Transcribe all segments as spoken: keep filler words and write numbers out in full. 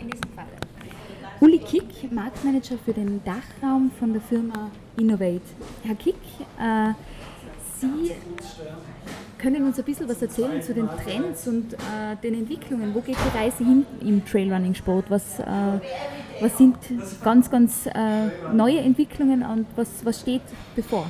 in diesem Fall. Uli Kick, Marktmanager für den Dachraum von der Firma Innovate. Herr Kick, äh, Sie können uns ein bisschen was erzählen zu den Trends und äh, den Entwicklungen. Wo geht die Reise hin im Trailrunning-Sport? Was, äh, was sind ganz, ganz äh, neue Entwicklungen und was, was steht bevor?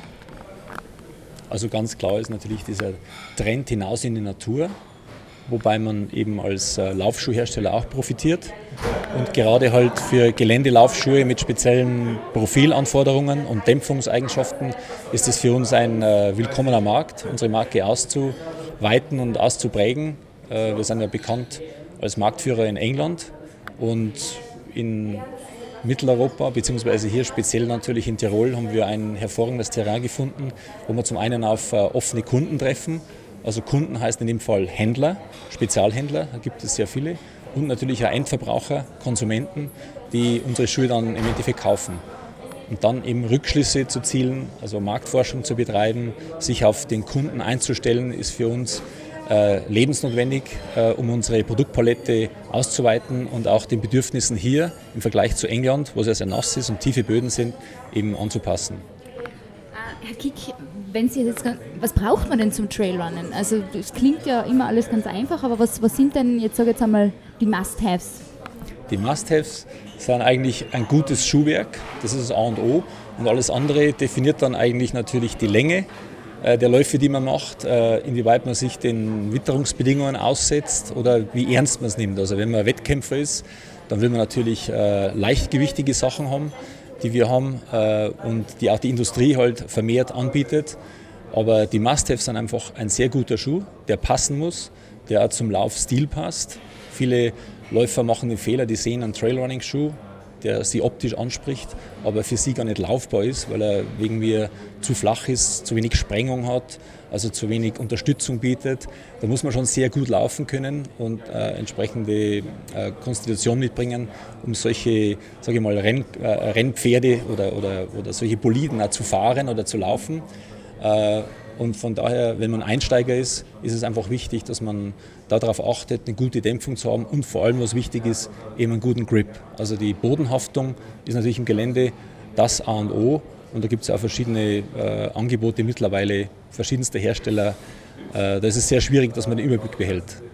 Also ganz klar ist natürlich dieser Trend hinaus in die Natur, wobei man eben als äh, Laufschuhhersteller auch profitiert. Und gerade halt für Geländelaufschuhe mit speziellen Profilanforderungen und Dämpfungseigenschaften ist es für uns ein äh, willkommener Markt, unsere Marke auszuweiten und auszuprägen. Äh, wir sind ja bekannt als Marktführer in England und in Mitteleuropa, beziehungsweise hier speziell natürlich in Tirol, haben wir ein hervorragendes Terrain gefunden, wo wir zum einen auf äh, offene Kunden treffen. Also Kunden heißt in dem Fall Händler, Spezialhändler, da gibt es sehr viele. Und natürlich auch Endverbraucher, Konsumenten, die unsere Schuhe dann im Endeffekt kaufen. Und dann eben Rückschlüsse zu zielen, also Marktforschung zu betreiben, sich auf den Kunden einzustellen, ist für uns äh, lebensnotwendig, äh, um unsere Produktpalette auszuweiten und auch den Bedürfnissen hier im Vergleich zu England, wo es ja sehr nass ist und tiefe Böden sind, eben anzupassen. Herr Kick, wenn Sie jetzt, was braucht man denn zum Trailrunnen? Also es klingt ja immer alles ganz einfach, aber was, was sind denn jetzt, sage ich jetzt einmal, die Must-Haves? Die Must-Haves sind eigentlich ein gutes Schuhwerk, das ist das A und O, und alles andere definiert dann eigentlich natürlich die Länge äh, der Läufe, die man macht, äh, inwieweit man sich den Witterungsbedingungen aussetzt oder wie ernst man es nimmt. Also wenn man Wettkämpfer ist, dann will man natürlich äh, leichtgewichtige Sachen haben, die wir haben äh, und die auch die Industrie halt vermehrt anbietet. Aber die Must-Haves sind einfach ein sehr guter Schuh, der passen muss, der auch zum Laufstil passt. Viele Läufer machen den Fehler, die sehen einen Trailrunning-Schuh, der sie optisch anspricht, aber für sie gar nicht laufbar ist, weil er wegen mir zu flach ist, zu wenig Sprengung hat, also zu wenig Unterstützung bietet. Da muss man schon sehr gut laufen können und äh, entsprechende äh, Konstitution mitbringen, um solche, sage ich mal, Renn, äh, Rennpferde oder, oder, oder solche Boliden auch zu fahren oder zu laufen. Äh, Und von daher, wenn man Einsteiger ist, ist es einfach wichtig, dass man darauf achtet, eine gute Dämpfung zu haben und vor allem, was wichtig ist, eben einen guten Grip. Also die Bodenhaftung ist natürlich im Gelände das A und O und da gibt es auch verschiedene äh, Angebote mittlerweile, verschiedenste Hersteller. Äh, da ist es sehr schwierig, dass man den Überblick behält.